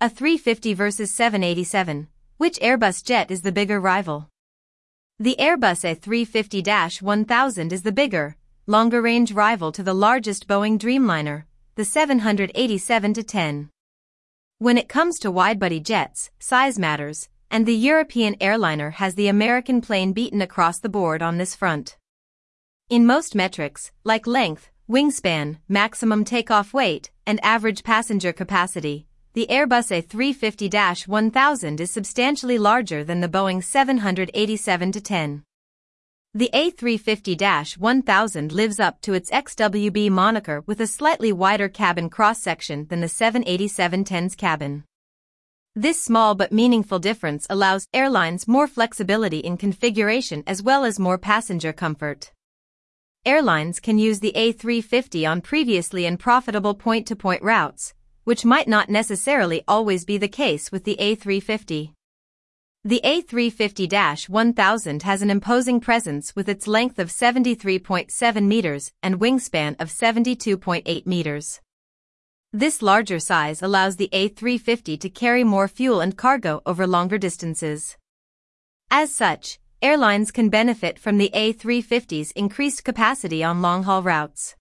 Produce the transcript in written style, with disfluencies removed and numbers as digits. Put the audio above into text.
A350 versus 787. Which Airbus jet is the bigger rival? The Airbus A350-1000 is the bigger, longer-range rival to the largest Boeing Dreamliner, the 787-10. When it comes to wide-body jets, size matters, and the European airliner has the American plane beaten across the board on this front. In most metrics, like length, wingspan, maximum takeoff weight, and average passenger capacity, the Airbus A350-1000 is substantially larger than the Boeing 787-10. The A350-1000 lives up to its XWB moniker with a slightly wider cabin cross-section than the 787-10's cabin. This small but meaningful difference allows airlines more flexibility in configuration as well as more passenger comfort. Airlines can use the A350 on previously unprofitable point-to-point routes, which might not necessarily always be the case with the A350. The A350-1000 has an imposing presence with its length of 73.7 meters and wingspan of 72.8 meters. This larger size allows the A350 to carry more fuel and cargo over longer distances. As such, airlines can benefit from the A350's increased capacity on long-haul routes.